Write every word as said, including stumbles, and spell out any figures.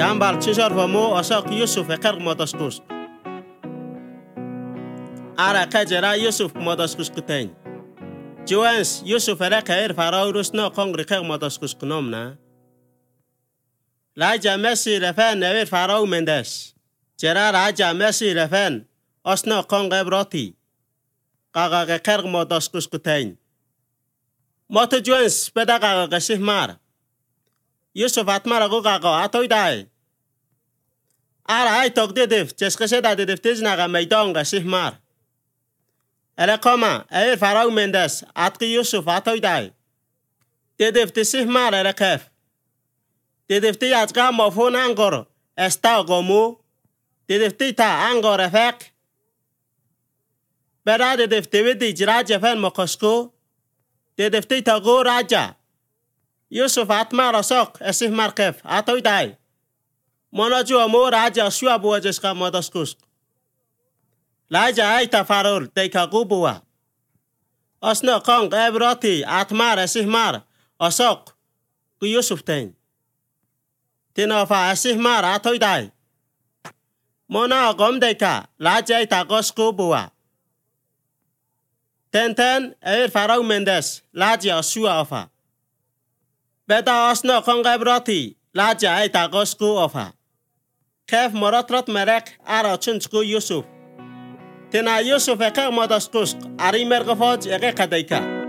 Gambal chisar vamo asak Yusuf ekar motaskus. Ara kajera Yusuf motaskus kutain. Joans Yusuf era kair farao rusno kongri kar motaskus kunomna. Raja Messi refen never farao mendes. Jera Raja Messi refen osno kongre broti. Kaga kar motaskus kutain. Moto Joans peda kaga kasih mar. Yusuf atmar aku kago atoi dai. Ara ay tok dedef cheskese da dedef tezna ga maidan ga sihmar. Ele koma ay farao mendes atki Yusuf atoi dai. Dedef tesihmar ele kef. Dedef ti atga mofon angor esta gomu. Dedef ti ta angor efek. Bera dedef tewedi jiraja fen mokosko. Dedef ti ta go raja. Yusuf atmar asok esihmar kef atoi dai. Monaju amor raja shua buajes ka modaskus. Raja ay ta farol teika gubua. Osno kong ebroti atmar esihmar asok ku Yusuf ten. Tinofa esihmar atoi dai. Mona gom deka raja ay ta gosku bua. Ten ten er farao mendes raja shua ofa. Beta osno kong ebroti raja ay ta gosku ofa. Kef moratrat merek ara chunchku Yusuf. Tena Yusuf eka modaskus ari mergafoj eka kadaika.